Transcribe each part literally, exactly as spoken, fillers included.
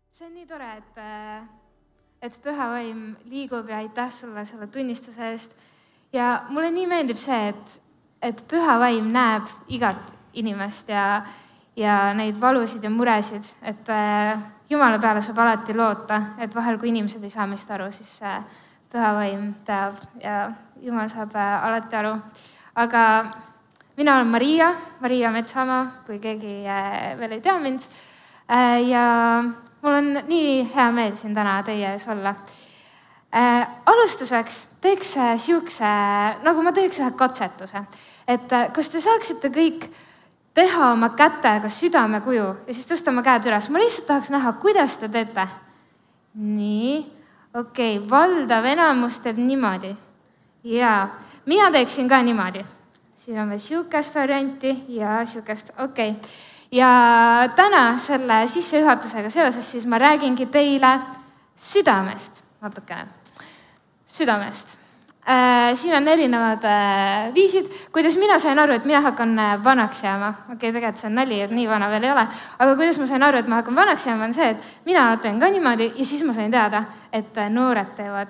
See on nii tore, et, et püha vaim liigub ja aitäh sulle selle tunnistuse eest. Ja mulle nii meeldib see, et, et püha vaim näeb igat inimest ja, ja neid valusid ja muresid, et Jumala peale saab alati loota, et vahel, kui inimesed ei saa meist aru, siis püha vaim teab ja Jumal saab alati aru. Aga mina olen Maria, Maria Metsamaa, kui keegi veel ei tea mind. Ja mul on nii hea meel siin täna teie ees olla. Äh, alustuseks teeks siukse, nagu ma teeks ühe katsetuse, et kas te saaksite kõik teha oma kätega südamekuju ja siis tõsta oma käed üles. Ma lihtsalt tahaks näha, kuidas te teete. Nii, okei, okay. Valdav enamus teeb niimoodi. Ja mina teeksin ka niimoodi. Siin on veel siukest varianti ja siukest, okei. Okay. Ja täna selle sissejuhatusega seoses siis ma räägingi teile südamest natukene. Südamest. Äh, siin on erinevad äh, viisid, kuidas mina sain aru, et mina hakkan vanaks jääma. Okei, okay, tegelikult see on nali, et nii vana veel ei ole. Aga kuidas ma sain aru, et ma hakkan vanaks jääma, on see, et mina teen ka niimoodi ja siis ma sain teada, et noored teevad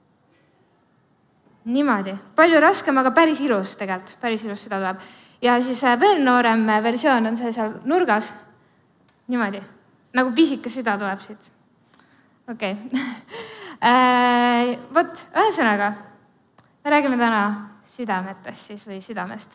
niimoodi. Palju raskem, aga päris ilus tegelikult. Päris ilus süda tuleb. Ja siis veel noorem versioon on see seal nurgas. Niimoodi. Nagu pisike süda tuleb siit. Okei. Okay. Võt, ühesõnaga, me räägime täna südametest siis või südamest.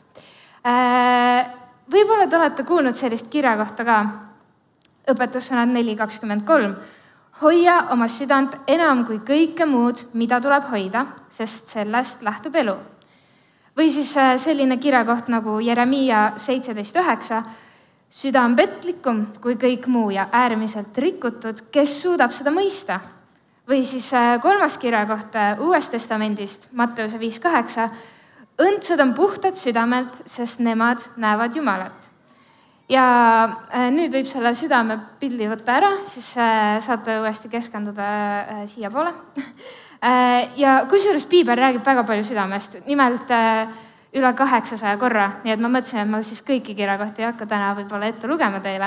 Võib-olla te olete kuulnud sellist kirja kohta ka. Õpetussõnad neli kakskümmend kolm. Hoia oma südant enam kui kõike muud, mida tuleb hoida, sest sellest lähtub elu. Või siis selline kirjakoht nagu Jeremiia seitseteist üheksa. Süda on petlikum kui kõik muu ja äärmiselt rikutud, kes suudab seda mõista. Või siis kolmas kirjakoht Uuest testamendist, Matteuse viis kaheksa. Õndsad on puhtad südamelt, sest nemad näevad Jumalat. Ja nüüd võib selle südame pildi võtta ära, siis saate uuesti keskenduda siia poole. Ja kusjuures Piibel räägib väga palju südamest, nimelt üle kaheksasaja korra, nii et ma mõtlesin, et ma siis kõiki kirjakohti ei hakka täna võib-olla ette lugema teile.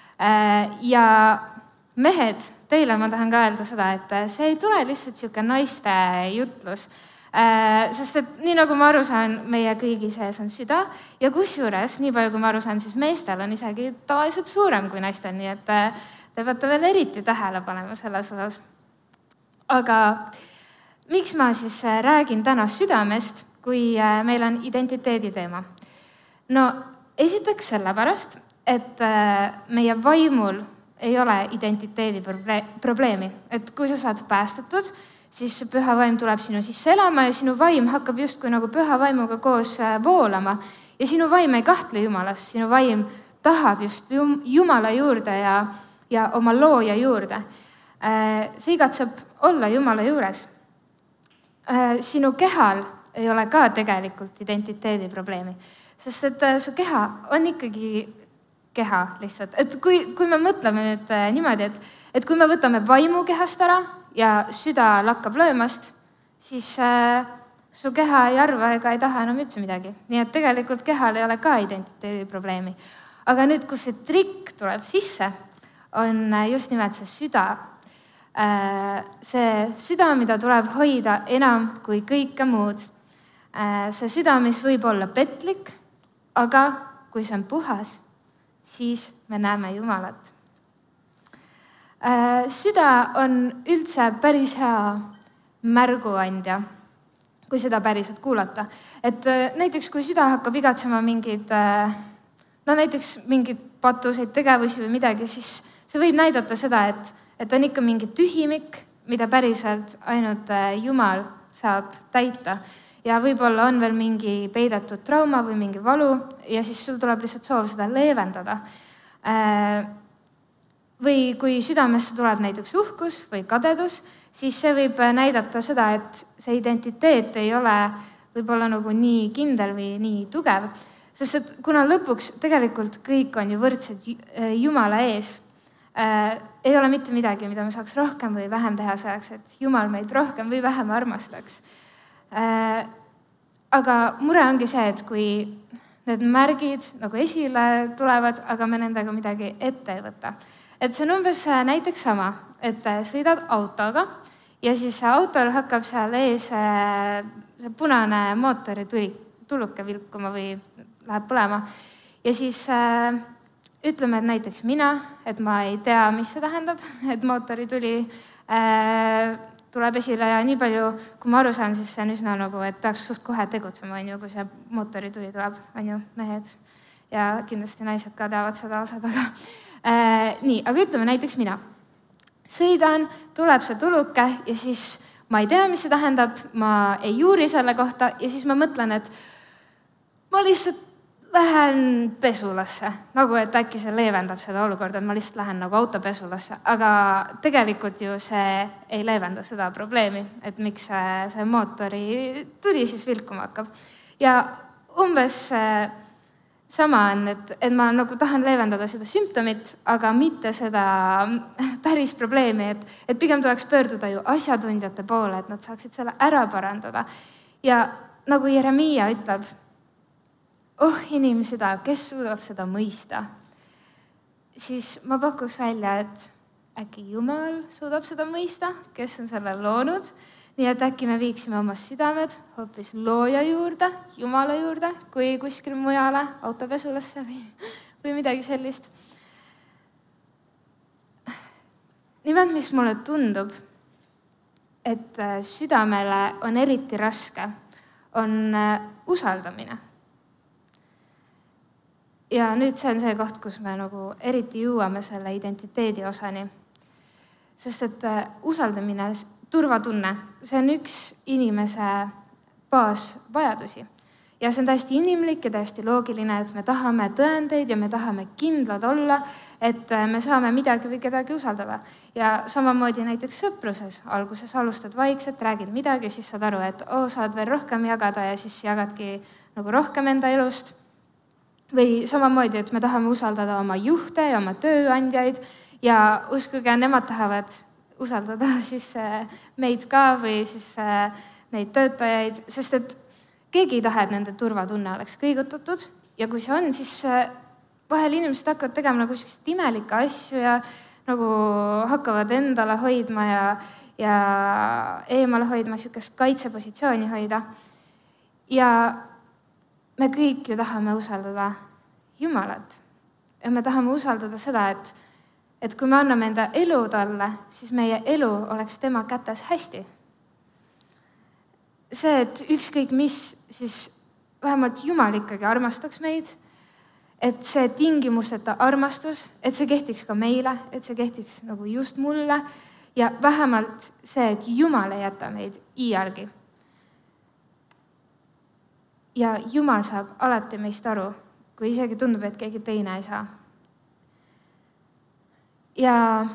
Ja mehed, teile ma tahan ka öelda seda, et see ei tule lihtsalt siuke naiste jutlus, sest et nii nagu ma aru saan, meie kõigi sees on süda ja kusjuures, nii palju kui ma aru saan, siis meestel on isegi tavaliselt suurem kui naistel, nii et te peate veel eriti tähele panema selles osas. Aga miks ma siis räägin täna südamest, kui meil on identiteedi teema? No esiteks sellepärast, et meie vaimul ei ole identiteedi probleemi. Et kui sa saad päästatud, siis püha vaim tuleb sinu sisse elama ja sinu vaim hakkab justkui nagu püha vaimuga koos voolama. Ja sinu vaim ei kahtle Jumalas, sinu vaim tahab just Jumala juurde ja, ja oma looja juurde. See igatseb olla Jumala juures. Sinu kehal ei ole ka tegelikult identiteedi probleemi, sest et su keha on ikkagi keha lihtsalt. Et kui, kui me mõtleme nüüd niimoodi, et, et kui me võtame vaimu kehast ära ja süda lakkab löömast, siis äh, su keha ei arva ega ei taha enam üldse midagi. Nii et tegelikult kehal ei ole ka identiteedi probleemi. Aga nüüd, kus see trikk tuleb sisse, on just nimelt see süda. Äh, see süda, mida tuleb hoida enam kui kõike muud. Äh, see süda, mis võib olla petlik, aga kui see on puhas, siis me näeme Jumalat. Süda on üldse päris hea märguandja, kui seda päriselt kuulata. Et näiteks, kui süda hakkab igatsema mingid, no näiteks mingid patuseid tegevusi või midagi, siis see võib näidata seda, et, et on ikka mingi tühimik, mida päriselt ainult Jumal saab täita. Ja võib-olla on veel mingi peidetud trauma või mingi valu ja siis sul tuleb lihtsalt soov seda leevendada. Või kui südamesse tuleb näiteks uhkus või kadedus, siis see võib näidata seda, et see identiteet ei ole võib-olla nagu nii kindel või nii tugev. Sest et kuna lõpuks tegelikult kõik on ju võrdsed Jumala ees, ei ole mitte midagi, mida me saaks rohkem või vähem teha selleks, et Jumal meid rohkem või vähem armastaks. Aga mure ongi see, et kui need märgid nagu esile tulevad, aga me nendega midagi ette ei võta. et see on umbes näiteks sama, et sõidad autoga ja siis autol hakkab seal ees see punane mootori tuli, tuluke vilkuma või läheb põlema. Ja siis äh, ütleme, et näiteks mina, et ma ei tea, mis see tähendab, et mootori tuli äh, tuleb esile ja nii palju, kui ma aru saan, siis see on üsna nagu, et peaks suht kohe tegutsema, on ju, kui see mootori tuli tuleb, on ju, mehed. Ja kindlasti naised ka teavad seda osad, aga äh, nii, aga ütleme näiteks mina. Sõidan, tuleb see tuluke ja siis ma ei tea, mis see tähendab, ma ei juuri selle kohta ja siis ma mõtlen, et ma lihtsalt lähen pesulasse, nagu et äkki see leevendab seda olukorda, et ma lihtsalt lähen nagu autopesulasse, aga tegelikult ju see ei leevenda seda probleemi, et miks see, see mootori tuli siis vilkuma hakkab. Ja umbes sama on, et, et ma nagu tahan leevendada seda sümptomit, aga mitte seda päris probleemi, et, et pigem tuleks pöörduda ju asjatundjate poole, et nad saaksid selle ära parandada. Ja nagu Jeremiia ütleb, oh inimesüda, kes suudab seda mõista, siis ma pakuks välja, et äkki Jumal suudab seda mõista, kes on selle loonud, nii et äkki me viiksime oma südamed hoopis looja juurde, Jumala juurde, kui kuskil mujale, autopesulasse või, või midagi sellist. Nimelt, mis mulle tundub, et südamele on eriti raske, on usaldamine. Ja nüüd see on see koht, kus me nagu eriti jõuame selle identiteedi osani. Sest et usaldamine, turvatunne, see on üks inimese baasvajadusi. Ja see on täiesti inimlik ja täiesti loogiline, et me tahame tõendeid ja me tahame kindlad olla, et me saame midagi või kedagi usaldada. Ja samamoodi näiteks sõpruses. Alguses alustad vaikselt, räägid midagi, siis saad aru, et oo, saad veel rohkem jagada ja siis jagadki nagu rohkem enda elust. Või samamoodi, et me tahame usaldada oma juhte ja oma tööandjaid ja uskuge, nemad tahavad usaldada siis meid ka või siis neid töötajaid, sest et keegi ei taha, et nende turvatunne oleks kõigutatud ja kui see on, siis vahel inimesed hakkavad tegema nagu sellised imelikke asju ja nagu hakkavad endale hoidma ja, ja eemale hoidma, sellisest kaitsepositsiooni hoida. Ja me kõik ju tahame usaldada Jumalat. Ja me tahame usaldada seda, et, et kui me anname enda elu talle, siis meie elu oleks tema kätes hästi. See, et ükskõik mis, siis vähemalt Jumal ikkagi armastaks meid, et see tingimusteta armastus, et see kehtiks ka meile, et see kehtiks nagu just mulle ja vähemalt see, et Jumal ei jäta meid iialgi. Ja Jumal saab alati meist aru, kui isegi tundub, et keegi teine ei saa. Ja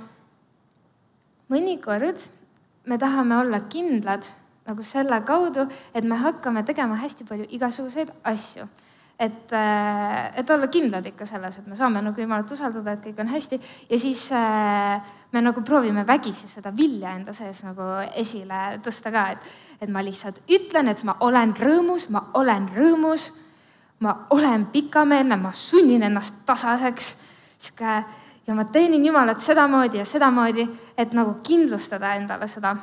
mõnikord me tahame olla kindlad nagu selle kaudu, et me hakkame tegema hästi palju igasuguseid asju. Et, et olla kindlad ikka selles, et me saame nagu Jumalat usaldada, et kõik on hästi. Ja siis me nagu proovime vägisi seda vilja enda sees nagu esile tõsta ka, et, et ma lihtsalt ütlen, et ma olen rõõmus, ma olen rõõmus, ma olen pikameelne, ma sunnin ennast tasaseks ja ma teenin Jumalat sedamoodi ja sedamoodi, et nagu kindlustada endale seda.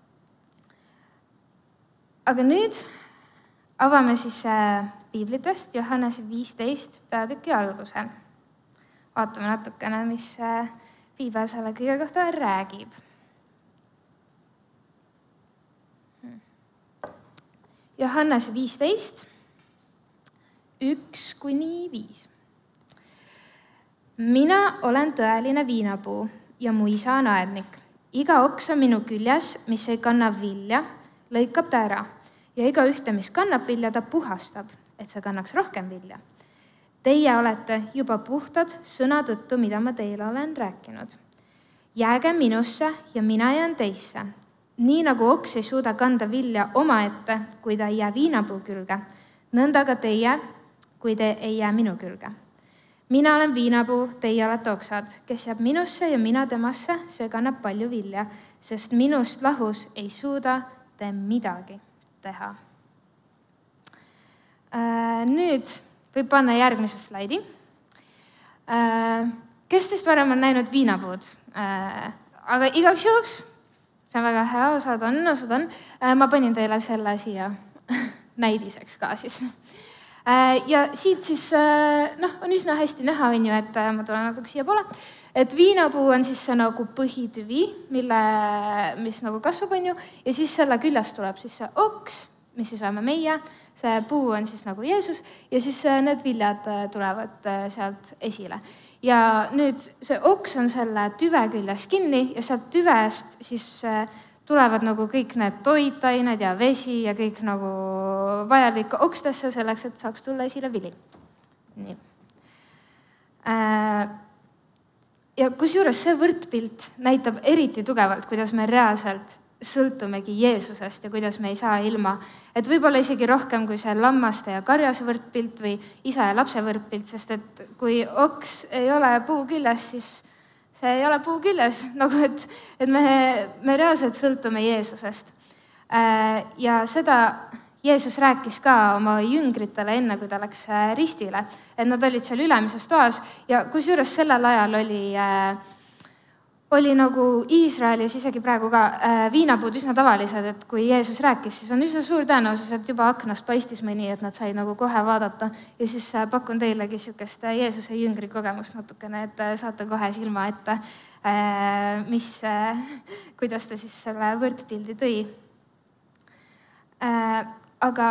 Aga nüüd avame siis Piiblitest Johannese viisteist peatüki alguse. Vaatame natukene, mis Piibel selle kõige kohta räägib. Johannese viisteist, üks kuni viis. Mina olen tõeline viinapuu ja mu isa on aednik. Iga oksa minu küljes, mis ei kanna vilja, lõikab ta ära ja iga ühte, mis kannab vilja, ta puhastab, et see kannaks rohkem vilja. Teie olete juba puhtad sõna tõttu, mida ma teile olen rääkinud. Jääge minusse ja mina jään teisse. Nii nagu oks ei suuda kanda vilja omaette, kui ta ei jää viinapuu külge, nõnda ka teie, kui te ei jää minu külge. Mina olen viinapuu, teie olete oksad, kes jääb minusse ja mina temasse, see kannab palju vilja, sest minust lahus ei suuda te midagi teha. Nüüd võib panna järgmise slaidi. kes teist varem on näinud viinapuud? Aga igaks juhuks, see on väga hea, osad on, osad on. Ma panin teile selle siia näidiseks ka siis. Ja siit siis noh, on üsna hästi näha, on ju, et ma tulen natuke siia poole, et viinapuu on siis see nagu põhitüvi, mille, mis nagu kasvab, on ju, ja siis selle küljest tuleb siis see oks, mis siis oleme meie, see puu on siis nagu Jeesus ja siis need viljad tulevad sealt esile. Ja nüüd see oks on selle tüve küljes kinni ja sealt tüvest siis tulevad nagu kõik need toitained ja vesi ja kõik nagu vajalik okstesse selleks, et saaks tulla esile vili. Nii. Ja kusjuures see võrdpilt näitab eriti tugevalt, kuidas me reaalselt sõltumegi Jeesusest ja kuidas me ei saa ilma, et võib-olla isegi rohkem kui see lammaste ja karjase võrdpilt või isa ja lapse võrdpilt, sest et kui oks ei ole puu küljes, siis see ei ole puu küljes, nagu et, et me, me reaalselt sõltume Jeesusest. Ja seda Jeesus rääkis ka oma jüngritele enne, kui ta läks ristile, et nad olid seal ülemises toas ja kusjuures sellel ajal oli oli nagu Iisraelis isegi praegu ka viinapuud üsna tavalised, et kui Jeesus rääkis, siis on üsna suur tõenäosus, et juba aknast paistis mõni, et nad said nagu kohe vaadata ja siis pakun teilegi sükest Jeesuse jüngri kogemust natukene, et saate kohe silma ette, mis, kuidas ta siis selle võrdpildi tõi. Aga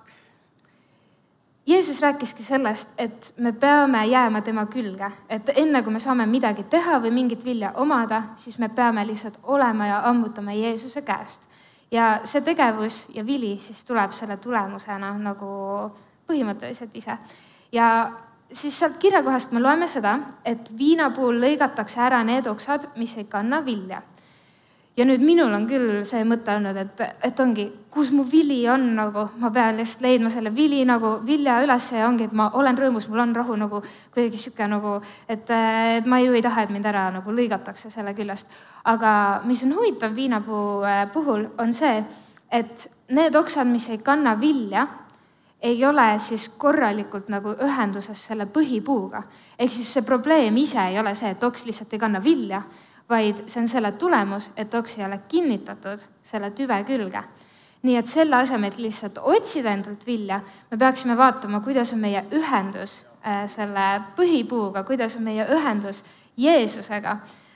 Jeesus rääkiski sellest, et me peame jääma tema külge, et enne kui me saame midagi teha või mingit vilja omada, siis me peame lihtsalt olema ja ammutama Jeesuse käest. Ja see tegevus ja vili siis tuleb selle tulemusena nagu põhimõtteliselt ise. Ja siis sealt kirjakohast me loeme seda, et viinapuul lõigatakse ära need oksad, mis ei kanna vilja. Ja nüüd minul on küll see mõte olnud, et, et ongi, kus mu vili on, nagu ma pean lihtsalt leidma selle vili nagu vilja üles ja ongi, et ma olen rõõmus, mul on rahu nagu kuidagi süke nagu, et, et ma ju ei taha, et mind ära nagu lõigatakse selle küljest. Aga mis on huvitav viinapuu puhul on see, et need oksad, mis ei kanna vilja, ei ole siis korralikult nagu ühenduses selle põhipuuga. Ehk siis see probleem ise ei ole see, et oks lihtsalt ei kanna vilja, vaid see on selle tulemus, et oks ei ole kinnitatud selle tüve külge. Nii et selle asemel lihtsalt otsida endalt vilja, me peaksime vaatama, kuidas on meie ühendus selle põhipuuga, kuidas on meie ühendus Jeesusega.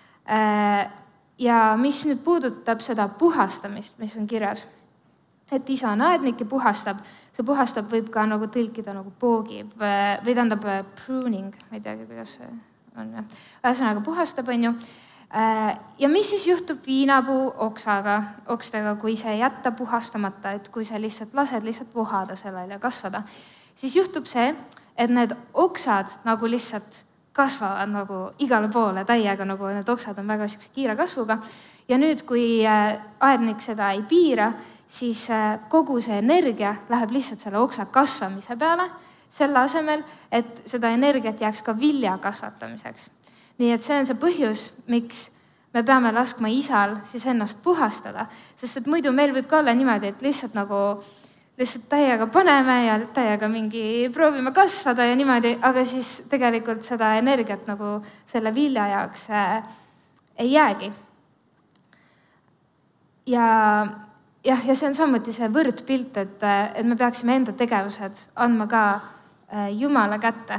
Ja mis nüüd puudutab seda puhastamist, mis on kirjas, et isa on aednik ja puhastab, see puhastab võib ka nagu tõlkida nagu poogib või tähendab pruning, ma ei teagi, kuidas see on. Ühesõnaga puhastab, on ju. Ja mis siis juhtub viinapuu oksaga, okstega, kui see jätta puhastamata, et kui see lihtsalt lased lihtsalt vohada sellele ja kasvada, siis juhtub see, et need oksad nagu lihtsalt kasvavad nagu igale poole täiega, nagu need oksad on väga kiire kasvuga. Ja nüüd, kui aednik seda ei piira, siis kogu see energia läheb lihtsalt selle oksa kasvamise peale, selle asemel, et seda energiat jääks ka vilja kasvatamiseks. Nii et see on see põhjus, miks me peame laskma isal siis ennast puhastada, sest et muidu meil võib ka olla niimoodi, et lihtsalt nagu lihtsalt täiega paneme ja täiega mingi proovime kasvada ja niimoodi, aga siis tegelikult seda energiat nagu selle vilja jaoks ei jäägi. Ja, jah, ja see on samuti see võrdpilt, et, et me peaksime enda tegevused andma ka Jumala kätte.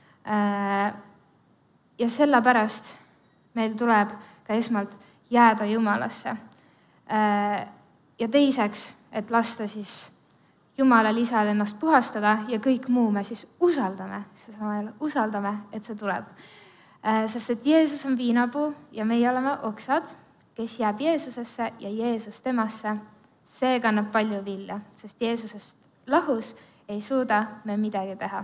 Ja sellepärast meil tuleb ka esmalt jääda Jumalasse. Ja teiseks, et lasta siis Jumalal isal ennast puhastada ja kõik muu me siis usaldame, seesamel usaldame, et see tuleb. Sest et Jeesus on viinapuu ja meie oleme oksad, kes jääb Jeesusesse ja Jeesus temasse. See kannab palju vilja, sest Jeesusest lahus ei suuda me midagi teha.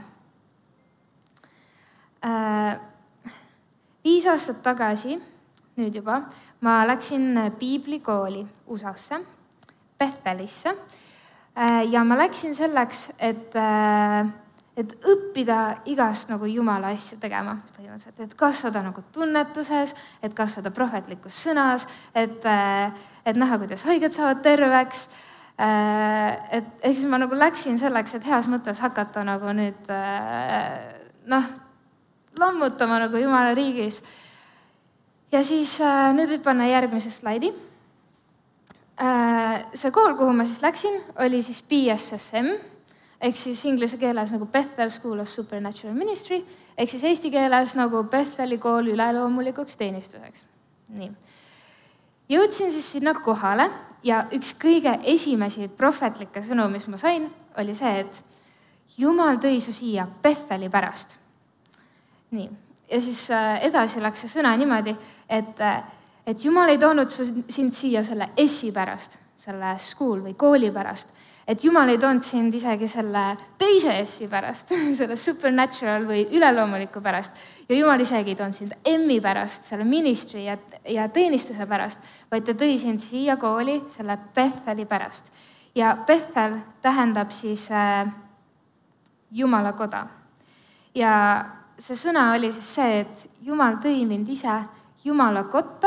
Viis aastat tagasi, nüüd juba, ma läksin piiblikooli U S A-sse, Bethelisse ja ma läksin selleks, et, et õppida igast nagu Jumala asja tegema põhimõtteliselt, et kasvada nagu tunnetuses, et kasvada prohvetlikus sõnas, et, et näha, kuidas haiged saavad terveks. Et, ehk siis ma nagu läksin selleks, et heas mõttes hakata nagu nüüd, noh, lammutama nagu Jumala riigis. Ja siis äh, nüüd võib panna järgmise slaidi. Äh, see kool, kuhu ma siis läksin, oli siis B S S M, ehk siis inglise keeles nagu Bethel School of Supernatural Ministry, ehk siis eesti keeles nagu Betheli kool üleloomulikuks teenistuseks. Nii. Jõudsin siis sinna kohale ja üks kõige esimesi prohvetlikke sõnu, mis ma sain, oli see, et Jumal tõi su siia Betheli pärast. Nii. Ja siis edasi läks see sõna niimoodi, et, et Jumal ei toonud su, sind siia selle essi pärast, selle school või kooli pärast, et Jumal ei toonud sind isegi selle teise essi pärast, selle supernatural või üleloomuliku pärast. Ja Jumal isegi ei toonud sind emmi pärast, selle ministry ja, ja teenistuse pärast, vaid ta tõi sind siia kooli selle Betheli pärast. Ja Bethel tähendab siis äh, Jumala koda. Ja see sõna oli siis see, et Jumal tõi mind ise Jumala kotta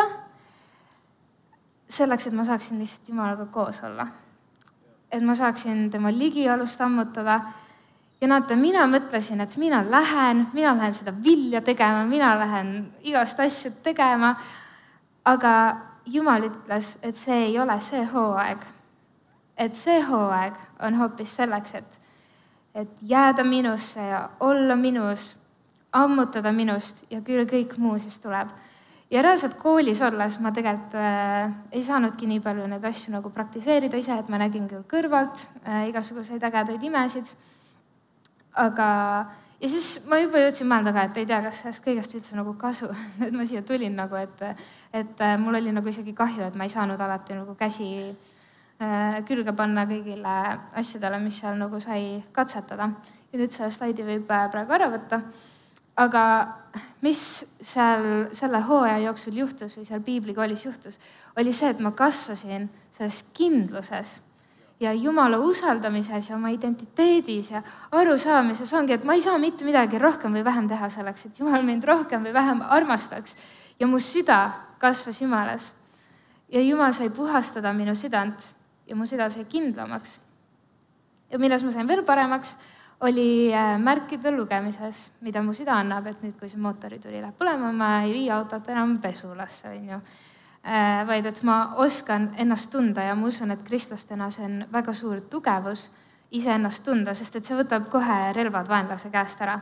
selleks, et ma saaksin lihtsalt Jumalaga koos olla. Et ma saaksin tema ligiolust ammutada. Ja näete, mina mõtlesin, et mina lähen, mina lähen seda vilja tegema, mina lähen igast asja tegema, aga Jumal ütles, et see ei ole see hooaeg. Et see hooaeg on hoopis selleks, et, et jääda minusse ja olla minus, ammutada minust ja küll kõik muu siis tuleb. Ja reaalselt koolis olles ma tegelikult äh, ei saanudki nii palju neid asju nagu praktiseerida ise, et ma nägin küll kõrvalt äh, igasuguseid ägedaid imesid. Aga, ja siis ma juba jõudsin mõelda ka, et ei tea, kas sellest kõigest üldse nagu kasu. Et ma siia tulin nagu, et, et äh, mul oli nagu isegi kahju, et ma ei saanud alati nagu käsi äh, külge panna kõigile asjadele, mis seal nagu sai katsetada. Ja nüüd selle slaidi võib praegu ära võtta. Aga mis seal selle hooaja jooksul juhtus või seal piiblikoolis juhtus, oli see, et ma kasvasin selles kindluses ja Jumala usaldamises ja oma identiteedis ja arusaamises ongi, et ma ei saa mitte midagi rohkem või vähem teha selleks, et Jumal mind rohkem või vähem armastaks. Ja mu süda kasvas Jumalas. Ja Jumal sai puhastada minu südant ja mu süda sai kindlamaks. Ja milles ma sain veel paremaks, oli märkide lugemises, mida mu süda annab, et nüüd, kui see mootorituli läheb põlema, ma ei vii autot enam pesulasse, on ju. Vaid, et ma oskan ennast tunda ja ma usun, et kristlastena see on väga suur tugevus ise ennast tunda, sest et see võtab kohe relvad vaenlase käest ära.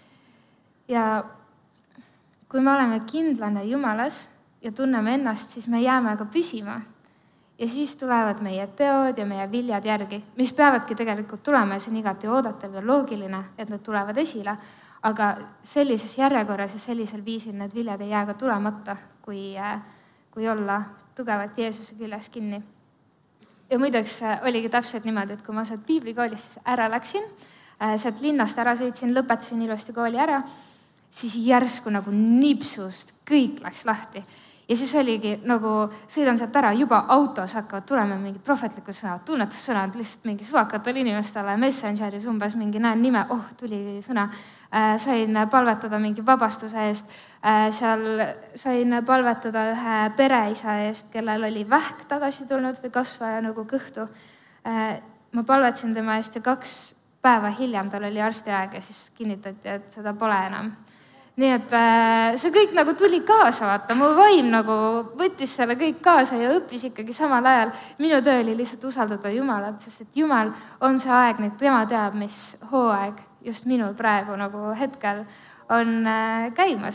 Ja kui me oleme kindlane Jumalas ja tunneme ennast, siis me jääme ka püsima. Ja siis tulevad meie teod ja meie viljad järgi, mis peavadki tegelikult tulema ja see on igati oodatav ja loogiline, et nad tulevad esile, aga sellises järjekorras ja sellisel viisil need viljad ei jää ka tulemata, kui, kui olla tugevat Jeesuse küljes kinni. Ja muideks oligi täpselt niimoodi, et kui ma sealt piiblikoolist ära läksin, sealt linnast ära sõitsin, lõpetasin ilusti kooli ära, siis järsku nagu nipsust kõik läks lahti. Ja siis oligi nagu, sõidan sealt ära, juba autos hakkavad tulema mingi prohvetlikud sõnad, tunnetussõnad lihtsalt mingi suvakatele inimestele, Messengeris umbes mingi näen nime, oh, tuli sõna. Äh, sain palvetada mingi vabastuse eest, äh, seal sain palvetada ühe pereisa eest, kellel oli vähk tagasi tulnud või kasvaja nagu kõhtu. Äh, ma palvetasin tema eest ja kaks päeva hiljem tal oli arstiaeg ja siis kinnitati, et seda pole enam. Nii et see kõik nagu tuli kaasa, vaata, mu vaim nagu võttis selle kõik kaasa ja õppis ikkagi samal ajal. Minu töö oli lihtsalt usaldada Jumalat, sest et Jumal on see aeg, nüüd tema teab, mis hooaeg just minul praegu nagu hetkel on käimas.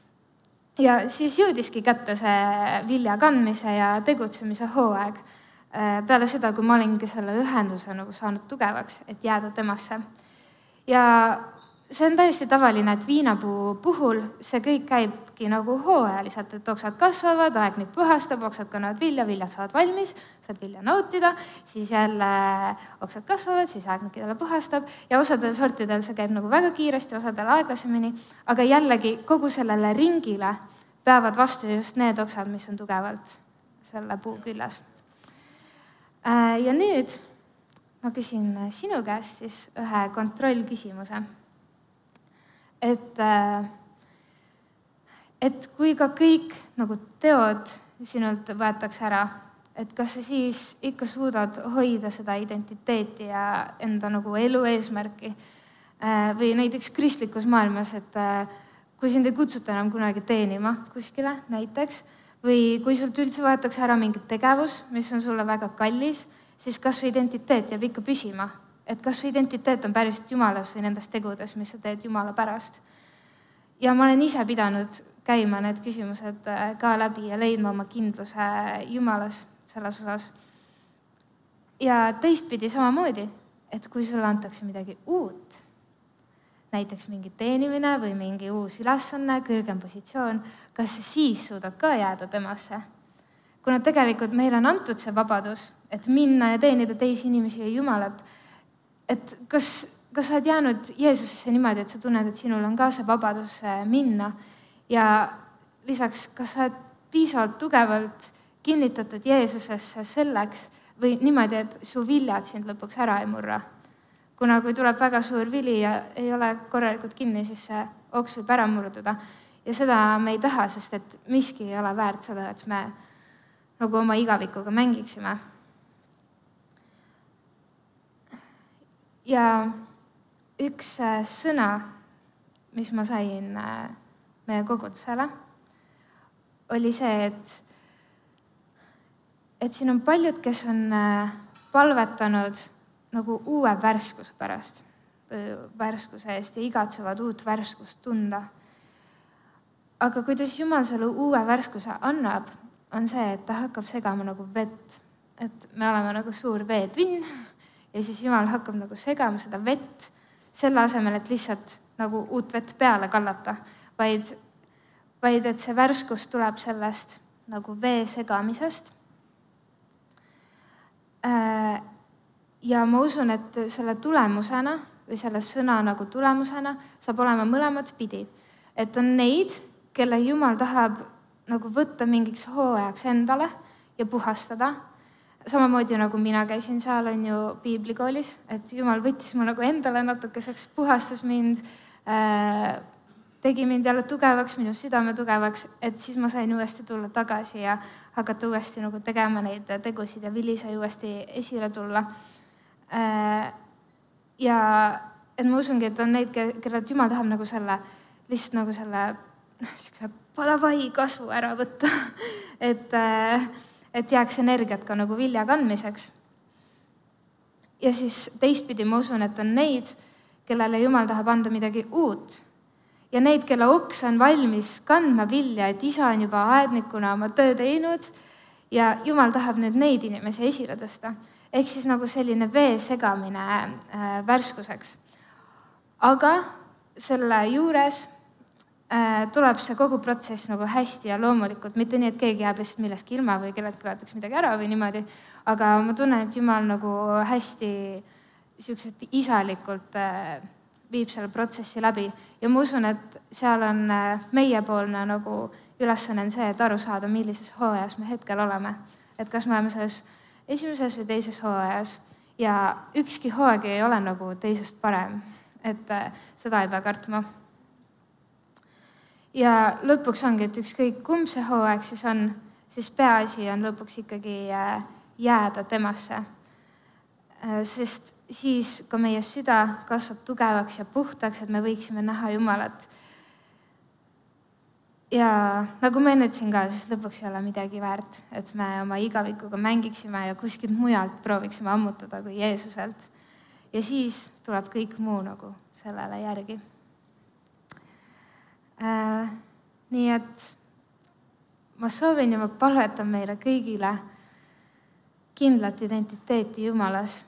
Ja siis jõudiski kätte see vilja kandmise ja tegutsemise hooaeg peale seda, kui ma olingi selle ühenduse nagu saanud tugevaks, et jääda temasse. Ja see on täiesti tavaline, et viinapuu puhul see kõik käibki nagu hooajaliselt, et oksad kasvavad, aeg nüüd puhastab, oksad kannavad vilja, viljad saavad valmis, saad vilja nautida, siis jälle oksad kasvavad, siis aeg nüüd jälle puhastab ja osadel sortidel see käib nagu väga kiiresti, osadel aeglasemini, aga jällegi kogu sellele ringile peavad vastu just need oksad, mis on tugevalt selle puu küljes. Ja nüüd ma küsin sinu käest siis ühe kontrollküsimuse. Et, et kui ka kõik nagu teod sinult võetakse ära, et kas sa siis ikka suudad hoida seda identiteeti ja enda nagu elu eesmärki või näiteks kristlikus maailmas, et kui sind ei kutsuta enam kunagi teenima kuskile näiteks, või kui sult üldse võetakse ära mingi tegevus, mis on sulle väga kallis, siis kas su identiteet jääb ikka püsima. Et kas su identiteet on päriselt Jumalas või nendes tegudes, mis sa teed Jumala pärast. Ja ma olen ise pidanud käima need küsimused ka läbi ja leidma oma kindluse Jumalas selles osas. Ja teistpidi samamoodi, et kui sulle antakse midagi uut, näiteks mingi teenimine või mingi uus ülesanne, kõrgem positsioon, kas siis suudad ka jääda temasse? Kuna tegelikult meil on antud see vabadus, et minna ja teenida teisi inimesi ja Jumalat, et kas, kas sa oled jäänud Jeesusesse niimoodi, et sa tunned, et sinul on ka see vabadus minna ja lisaks, kas sa oled piisavalt tugevalt kinnitatud Jeesusesse selleks või niimoodi, et su viljad sind lõpuks ära ei murra. Kuna kui tuleb väga suur vili ja ei ole korralikult kinni, siis see oks võib ära murduda. Ja seda me ei taha, sest et miski ei ole väärt seda, et me nagu oma igavikuga mängiksime. Ja üks sõna, mis ma sain meie kogudusele, oli see, et et siin on paljud, kes on palvetanud nagu uue värskuse pärast, värskuse eest ja igatsevad uut värskust tunda. Aga kuidas Jumal selle uue värskuse annab, on see, et ta hakkab segama nagu vett. Et me oleme nagu suur veetvinn ja siis Jumal hakkab nagu segama seda vett selle asemel, et lihtsalt nagu uut vett peale kallata, vaid, vaid et see värskus tuleb sellest nagu vee segamisest. Ja ma usun, et selle tulemusena või selle sõna nagu tulemusena saab olema mõlemat pidi. Et on neid, kelle Jumal tahab nagu võtta mingiks hooajaks endale ja puhastada. Samamoodi nagu mina käisin seal on ju piiblikoolis, et Jumal võttis mu nagu endale natukeseks, puhastas mind, tegi mind jälle tugevaks, minu südame tugevaks, et siis ma sain uuesti tulla tagasi ja hakata uuesti nagu tegema neid tegusid ja vili sai uuesti esile tulla. Ja et ma usungi, et on neid, kellelt Jumal tahab nagu selle, lihtsalt nagu selle padavai kasvu ära võtta, et, et jääks energiat ka nagu vilja kandmiseks. Ja siis teistpidi ma usun, et on neid, kellele Jumal tahab anda midagi uut. Ja neid, kelle oks on valmis kandma vilja, et isa on juba aednikuna oma töö teinud ja Jumal tahab nüüd neid inimesi esile tõsta. Ehk siis nagu selline vee segamine äh, värskuseks. Aga selle juures äh, tuleb see kogu protsess nagu hästi ja loomulikult, mitte nii, et keegi jääb lihtsalt millestki ilma või kelleltki võetakse midagi ära või niimoodi, aga ma tunnen, et Jumal nagu hästi siukselt isalikult äh, viib selle protsessi läbi ja ma usun, et seal on meiepoolne nagu ülesanne on see, et aru saada, millises hooajas me hetkel oleme. Et kas me oleme selles esimeses või teises hooajas ja ükski hooaeg ei ole nagu teisest parem, et seda ei pea kartma. Ja lõpuks ongi, et ükskõik kumb see hooaeg siis on, siis peaasi on lõpuks ikkagi jääda temasse. Sest siis ka meie süda kasvab tugevaks ja puhtaks, et me võiksime näha Jumalat. Ja nagu ma ennetsin ka, siis lõpuks ei ole midagi väärt, et me oma igavikuga mängiksime ja kuskilt mujalt prooviksime ammutada kui Jeesuselt. Ja siis tuleb kõik muu nagu sellele järgi. Äh, nii et ma soovin ja ma palvetan meile kõigile kindlat identiteeti Jumalas.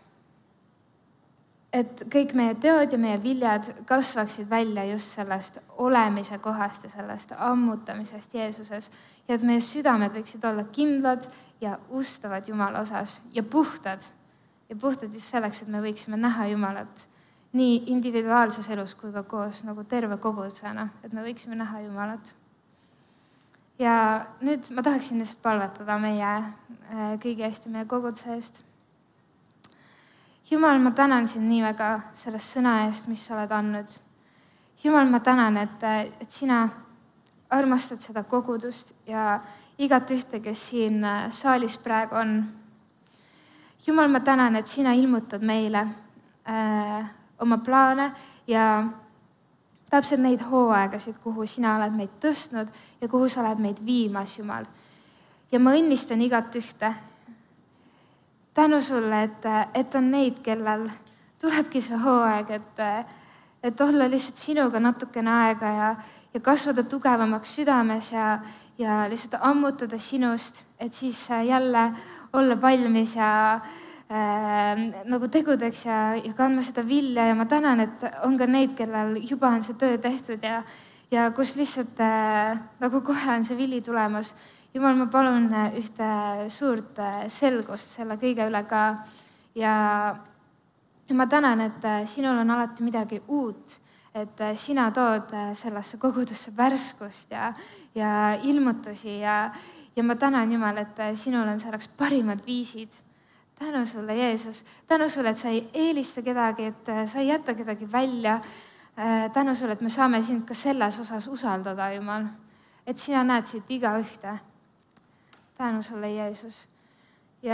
Et kõik meie teod ja meie viljad kasvaksid välja just sellest olemise kohast ja sellest ammutamisest Jeesuses ja et meie südamed võiksid olla kindlad ja ustavad Jumala osas ja puhtad. Ja puhtad just selleks, et me võiksime näha Jumalat nii individuaalses elus kui ka koos nagu terve kogudusena, et me võiksime näha Jumalat. Ja nüüd ma tahaksin lihtsalt palvetada meie kõigi eest ja meie koguduse eest. Jumal, ma tänan sind nii väga sellest sõna eest, mis sa oled andnud. Jumal, ma tänan, et, et sina armastad seda kogudust ja igat ühte, kes siin saalis praegu on. Jumal, ma tänan, et sina ilmutad meile äh, oma plaane ja täpselt neid hooaegasid, kuhu sina oled meid tõstnud ja kuhu sa oled meid viimas, Jumal. Ja ma õnnistan igat ühte. Tänu sulle, et, et on neid, kellel tulebki see hooaeg, et, et olla lihtsalt sinuga natukene aega ja, ja kasvada tugevamaks südames ja, ja lihtsalt ammutada sinust, et siis jälle olla valmis ja äh, nagu tegudeks ja, ja kandma seda vilja. Ja ma tänan, et on ka neid, kellel juba on see töö tehtud ja, ja kus lihtsalt äh, nagu kohe on see vili tulemas. Jumal, ma palun ühte suurt selgust selle kõige üle ka ja, ja ma tänan, et sinul on alati midagi uut, et sina tood sellesse kogudusse värskust ja, ja ilmutusi ja, ja ma tänan, Jumal, et sinul on selleks parimad viisid. Tänu sulle, Jeesus. Tänu sulle, et sa ei eelista kedagi, et sa ei jäta kedagi välja. Tänu sulle, et me saame sind ka selles osas usaldada, Jumal, et sina näed siit iga ühte. Tänu sulle, Jeesus. Ja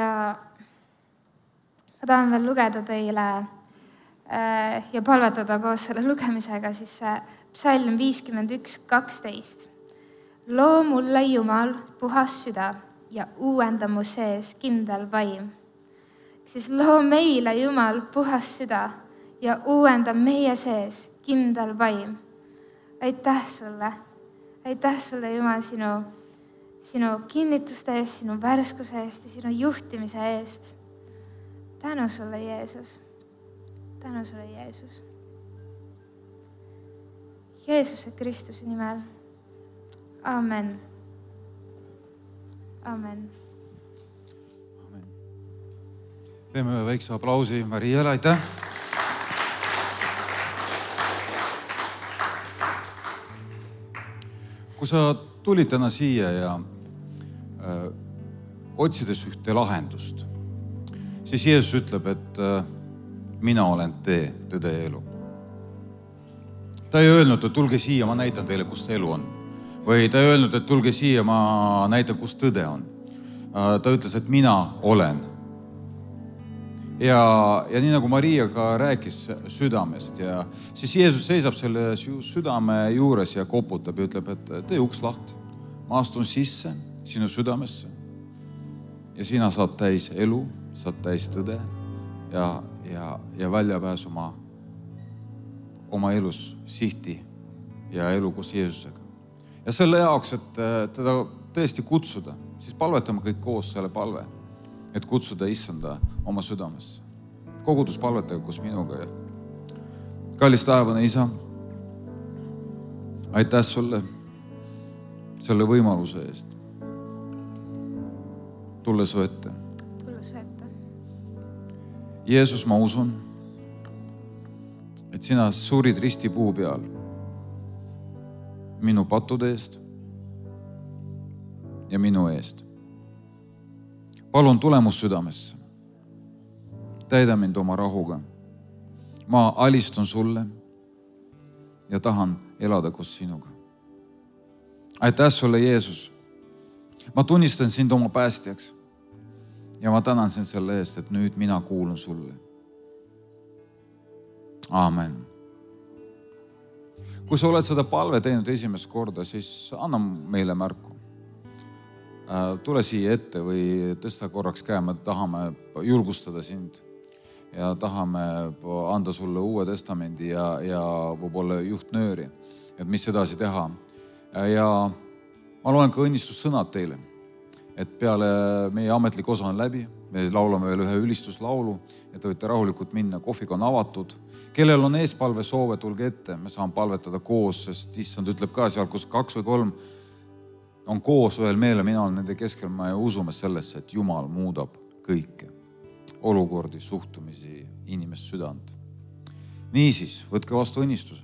ma tahan veel lugeda teile äh, ja palvetada koos selle lugemisega siis psalm viiskümmend üks kaksteist. Loo mulle, Jumal, puhas süda ja uuenda mu sees kindel vaim. Siis loo meile, Jumal, puhas süda ja uuenda meie sees kindel vaim. Aitäh sulle. Aitäh sulle, Jumal, sinu sinu kinnituste eest, sinu värskuse eest ja sinu juhtimise eest. Tänu sulle, Jeesus. Tänu sulle, Jeesus. Jeesuse Kristuse nimel. Amen. Amen. Amen. Teeme väikse aplausi Mariale, aitäh. Kui sa tulid täna siia ja öö, otsides ühte lahendust, siis Jeesus ütleb, et öö, mina olen tee, tõde ja elu. Ta ei öelnud, et tulge siia, ma näitan teile, kus elu on. Või ta ei öelnud, et tulge siia, ma näitan, kus tõde on. Ta ütles, et mina olen. Ja, ja nii nagu Maria ka rääkis südamest, ja siis Jeesus seisab selle südame juures ja koputab ja ütleb, et tee uks lahti. Ma astun sisse sinu südamesse ja sina saad täis elu, saad täis tõde ja, ja, ja väljapääs oma, oma elus sihti ja elu koos Jeesusega. Ja selle jaoks, et teda tõesti kutsuda, siis palvetame kõik koos selle palve, et kutsuda Issanda oma südamesse. Kogudus palvetage koos minuga. Ja kallis taevane Isa, aitäh sulle selle võimaluse eest. Tulle su ette. Tulle su ette. Jeesus, ma usun, et sina surid ristipuu peal minu pattude eest ja minu eest. Palun tule mu südamesse. Täida mind oma rahuga. Ma alistun sulle ja tahan elada koos sinuga. Aitäh sulle, Jeesus. Ma tunnistan sind oma päästjaks ja ma tänan sind selle eest, et nüüd mina kuulun sulle. Amen. Kui sa oled seda palve teinud esimest korda, siis anna meile märku. Tule siia ette või tõsta korraks käe, me tahame julgustada sind ja tahame anda sulle uue testamendi ja, ja võib-olla juhtnööri, et mis edasi teha. Ja ma loen ka õnnistussõnad teile, et peale meie ametlik osa on läbi, me laulame veel ühe ülistuslaulu, et te võite rahulikult minna, kohvik on avatud. Kellel on eespalve soove, tulge ette, me saame palvetada koos, sest issand ütleb ka seal, kus kaks või kolm on koos ühel meele, mina olen nende keskel, me usume sellesse, et Jumal muudab kõike, olukordi, suhtumisi, inimest südant. Niisiis, võtke vastu õnnistuse.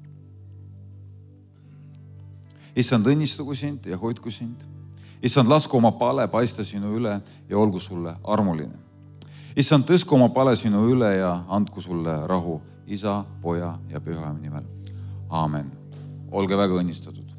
Issand, õnnistagu sind ja hoidku sind. Issand, lasku oma pale paista sinu üle ja olgu sulle armuline. Issand, tõsku oma pale sinu üle ja andku sulle rahu Isa, Poja ja Püha nimel. Aamen. Olge väga õnnistatud.